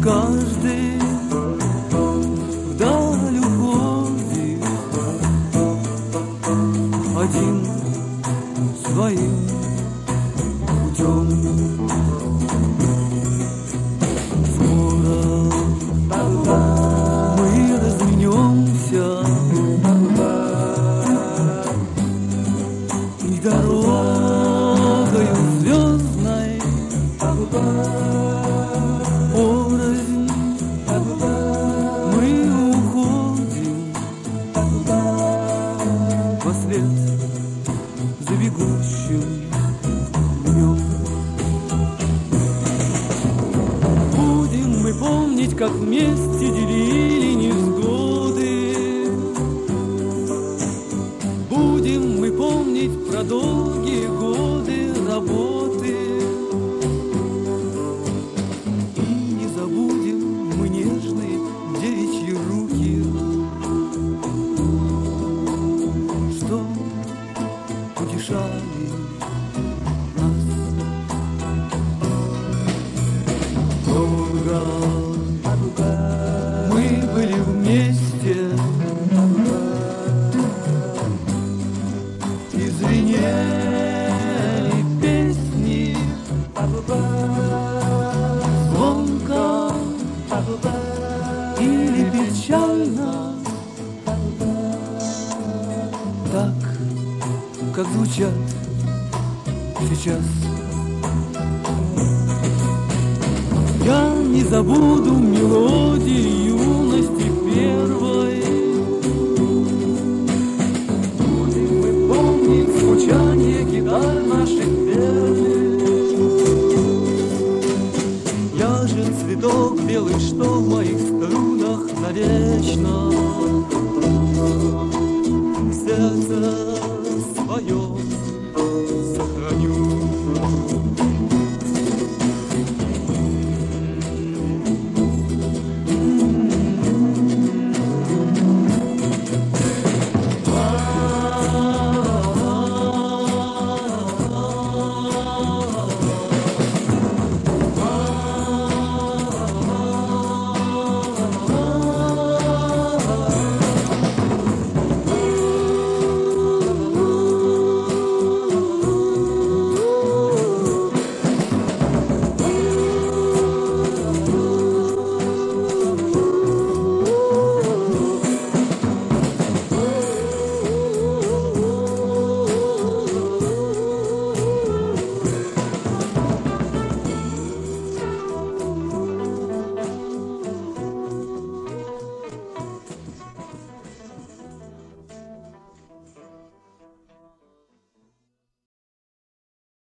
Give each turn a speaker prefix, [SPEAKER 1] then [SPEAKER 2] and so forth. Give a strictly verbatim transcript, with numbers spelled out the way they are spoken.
[SPEAKER 1] каждый вдаль уходит один своим путем. Скоро мы разменемся, и дорогою звездной порознь мы уходим вслед за бегущим днем. Будем мы помнить, как вместе делили невзгоды. Будем мы помнить про долгие годы работы. И не забудем мы нежные девичьи руки, что утешали нас. Долго мы были вместе, и звенели песни звонко или печально, так, как звучат сейчас. Я не забуду мелодии юности первой. Будем мы помнить звучание гитар наших первых. Я же цветок белый, что в моих струнах навечно в сердце своем